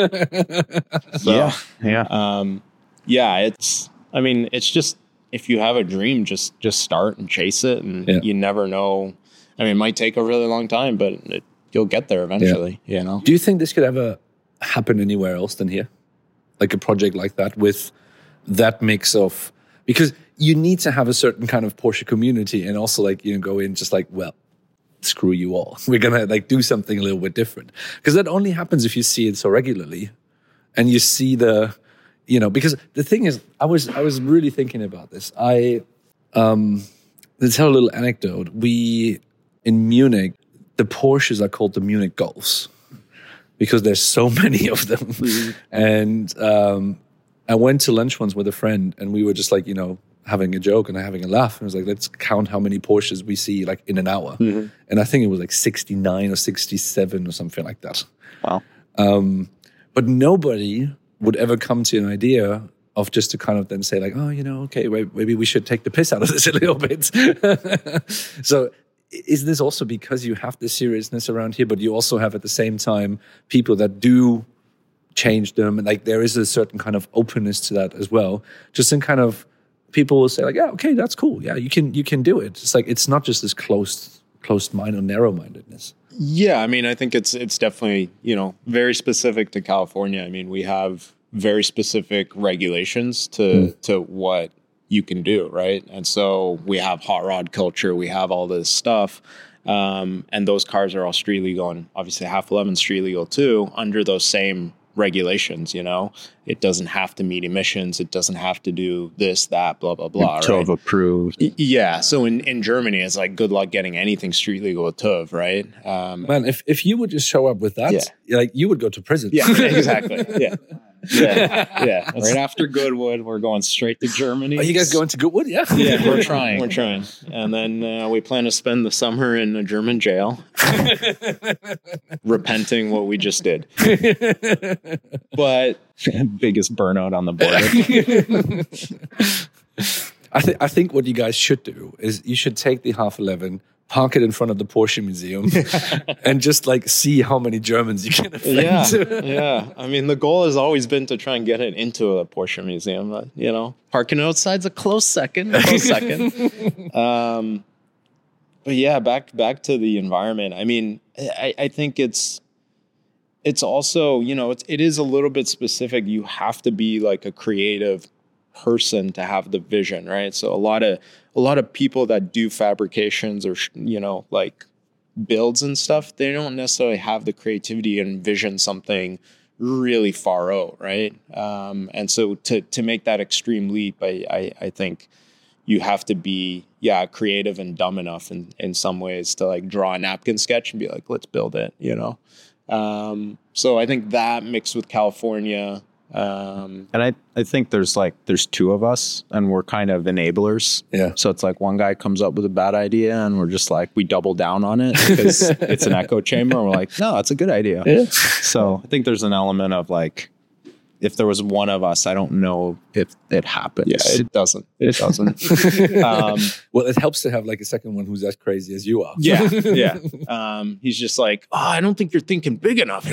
So, yeah. Yeah. Um, yeah, it's, I mean, it's just, if you have a dream, just, just start and chase it. And yeah. you never know I mean, it might take a really long time, but it, you'll get there eventually, yeah. you know? Do you think this could ever happen anywhere else than here? Like a project like that with that mix of, because you need to have a certain kind of Porsche community and also like, you know, go in just like, well, screw you all. We're going to like do something a little bit different. Because that only happens if you see it so regularly and you see the, you know, because the thing is, I was, I was really thinking about this. I, um, to tell a little anecdote, we, in Munich, the Porsches are called the Munich Golfs because there's so many of them. Mm-hmm. And um, I went to lunch once with a friend and we were just like, you know, having a joke and having a laugh. And I was like, let's count how many Porsches we see like in an hour. Mm-hmm. And I think it was like sixty-nine or sixty-seven or something like that. Wow. Um, but nobody would ever come to an idea of just to kind of then say like, oh, you know, okay, maybe we should take the piss out of this a little bit. So is this also because you have this seriousness around here, but you also have at the same time people that do change them, and like there is a certain kind of openness to that as well. Just in kind of people will say like, yeah, okay, that's cool. Yeah, you can you can do it. It's like it's not just this closed closed mind or narrow mindedness. Yeah, I mean, I think it's it's definitely, you know, very specific to California. I mean, we have very specific regulations to mm. to what you can do, right? And so we have hot rod culture, we have all this stuff, um, and those cars are all street legal, and obviously half eleven street legal too, under those same regulations. You know, it doesn't have to meet emissions, it doesn't have to do this, that, blah blah blah. T U V right? approved. Yeah. So in, in Germany, it's like good luck getting anything street legal with T U V, right? Um, Man, if if you would just show up with that, yeah. like you would go to prison. Yeah, exactly. Yeah. Yeah, yeah. Right after Goodwood, we're going straight to Germany. Are you guys going to Goodwood? Yeah, yeah. We're trying. We're trying, and then uh, we plan to spend the summer in a German jail, repenting what we just did. But biggest burnout on the border. I think I think what you guys should do is you should take the half eleven, park it in front of the Porsche Museum, and just like see how many Germans you can offend. Yeah, yeah. I mean, the goal has always been to try and get it into a Porsche museum. But, you know, parking outside's a close second. A close second. Um, but yeah, back back to the environment. I mean, I, I think it's it's also, you know, it's it is a little bit specific. You have to be like a creative person to have the vision, right? So a lot of a lot of people that do fabrications or, you know, like builds and stuff, they don't necessarily have the creativity and envision something really far out, right? Um, and so to to make that extreme leap, I, I I think you have to be, yeah, creative and dumb enough in, in some ways to like draw a napkin sketch and be like, let's build it, you know? Um, so I think that mixed with California, Um, and I, I think there's like, there's two of us and we're kind of enablers. Yeah. So it's like one guy comes up with a bad idea and we're just like, we double down on it because it's an echo chamber. And we're like, no, that's a good idea. Yeah. So I think there's an element of like, if there was one of us, I don't know if it happens. Yeah, it doesn't. It doesn't. um, well, it helps to have like a second one who's as crazy as you are. Yeah, yeah. Um, he's just like, oh, I don't think you're thinking big enough.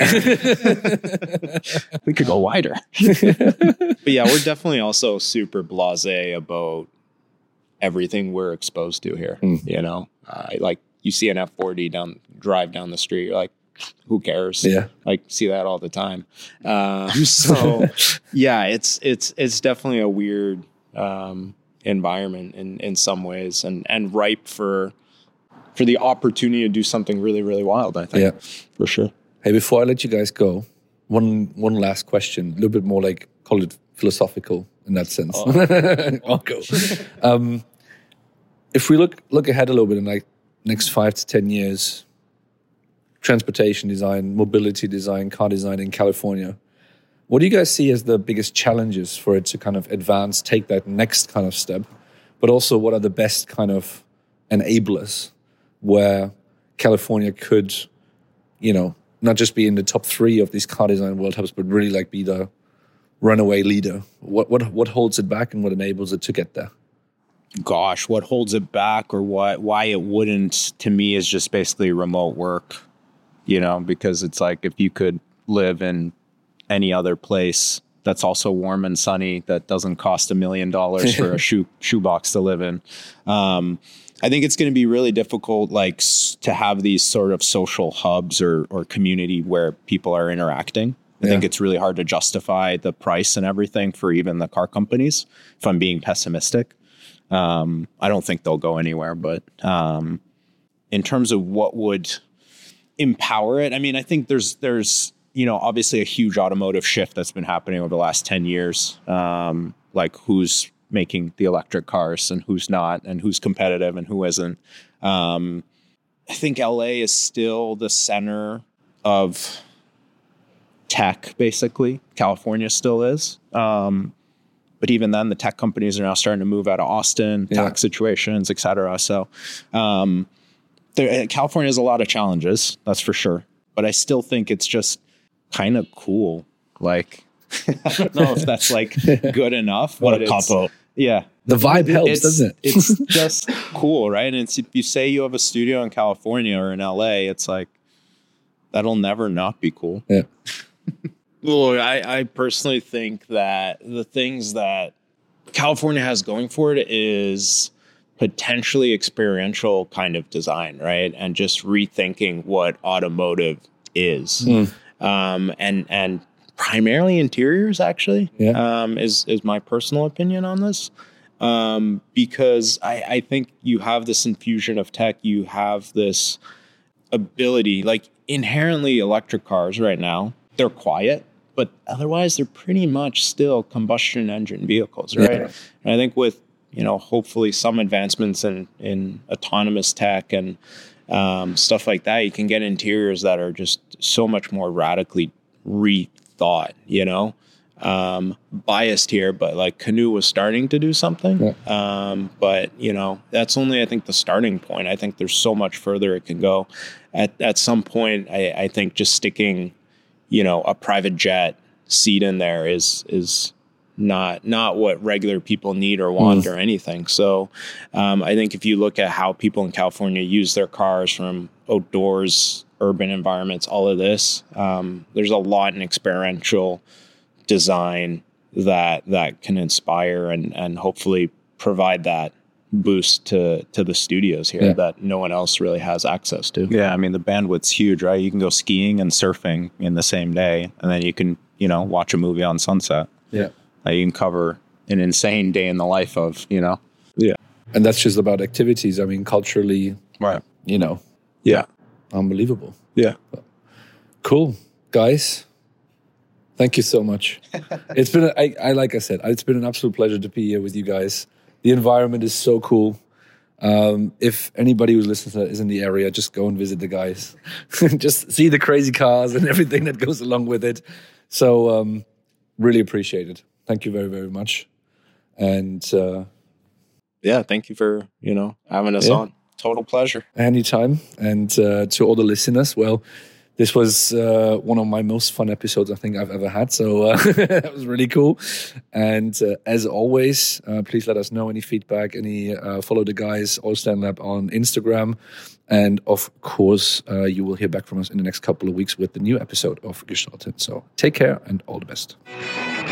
We could go wider. But yeah, we're definitely also super blasé about everything we're exposed to here. Mm. You know, uh, like you see an F forty down, drive down the street, you're like, who cares? Yeah. Like see that all the time. Um, so yeah, it's, it's, it's definitely a weird, um, environment in, in some ways and, and ripe for, for the opportunity to do something really, really wild, I think. Yeah, for sure. Hey, before I let you guys go, one, one last question, a little bit more like, call it philosophical in that sense. Oh. I'll go. Um, if we look, look ahead a little bit in like next five to ten years, transportation design, mobility design, car design in California, what do you guys see as the biggest challenges for it to kind of advance, take that next kind of step? But also, what are the best kind of enablers where California could, you know, not just be in the top three of these car design world hubs, but really like be the runaway leader? What what what holds it back and what enables it to get there? Gosh, what holds it back or what why it wouldn't, to me, is just basically remote work. You know, because it's like if you could live in any other place that's also warm and sunny, that doesn't cost a million dollars for a shoe shoebox to live in. Um, I think it's going to be really difficult, like s- to have these sort of social hubs or or community where people are interacting. I yeah. think it's really hard to justify the price and everything for even the car companies, if I'm being pessimistic. Um, I don't think they'll go anywhere, but um, in terms of what would empower it, I mean, I think there's, there's, you know, obviously a huge automotive shift that's been happening over the last ten years. Um, like who's making the electric cars and who's not, and who's competitive and who isn't. Um, I think L A is still the center of tech, basically. California still is. Um, but even then, the tech companies are now starting to move out of Austin, yeah. tax situations, et cetera. So um, there, California has a lot of challenges, that's for sure. But I still think it's just kind of cool. Like, I don't know if that's like good enough. What a cop-out. Yeah. The vibe helps, it's, doesn't it? It's just cool, right? And it's, if you say you have a studio in California or in L A, it's like, that'll never not be cool. Yeah. Well, I, I personally think that the things that California has going for it is potentially experiential kind of design, right? And just rethinking what automotive is. Mm. Um, and and primarily interiors, actually, yeah. um, is, is my personal opinion on this. Um, because I, I think you have this infusion of tech, you have this ability, like inherently electric cars right now, they're quiet, but otherwise they're pretty much still combustion engine vehicles, right? Yeah. And I think with, you know, hopefully some advancements in, in autonomous tech and um, stuff like that, you can get interiors that are just so much more radically rethought, you know? Um, biased here, but like Canoo was starting to do something. Yeah. Um, but you know, that's only, I think, the starting point. I think there's so much further it can go. At at some point, I, I think just sticking, you know, a private jet seat in there is is not not what regular people need or want mm. or anything. So um, I think if you look at how people in California use their cars from outdoors, urban environments, all of this, um, there's a lot in experiential design that that can inspire and and hopefully provide that boost to to the studios here yeah. that no one else really has access to. Yeah, I mean the bandwidth's huge, right? You can go skiing and surfing in the same day, and then you can, you know, watch a movie on Sunset. Yeah, like you can cover an insane day in the life of, you know. Yeah, and that's just about activities. I mean, culturally, right? You know, yeah, unbelievable. Yeah, cool, guys. Thank you so much. It's been, a, I, I like I said, it's been an absolute pleasure to be here with you guys. The environment is so cool. Um, if anybody who's listening to that is in the area, just go and visit the guys. Just see the crazy cars and everything that goes along with it. So um, really appreciate it. Thank you very, very much. And uh, yeah, thank you for, you know, having us yeah. on. Total pleasure. Anytime. And uh, to all the listeners, well, this was uh, one of my most fun episodes I think I've ever had. So uh, that was really cool. And uh, as always, uh, please let us know any feedback, any uh, follow the guys, Allstand Lab on Instagram. And of course, uh, you will hear back from us in the next couple of weeks with the new episode of Gestalten. So take care and all the best.